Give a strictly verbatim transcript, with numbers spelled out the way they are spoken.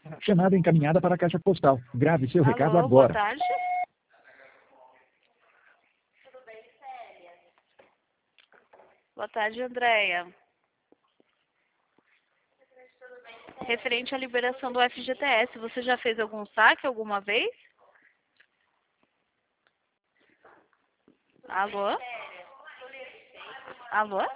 Chamada encaminhada para a caixa postal. Grave seu recado Alô, boa agora. tarde. Boa tarde, Andréia. Referente à liberação do F G T S, você já fez algum saque alguma vez? Alô? Alô?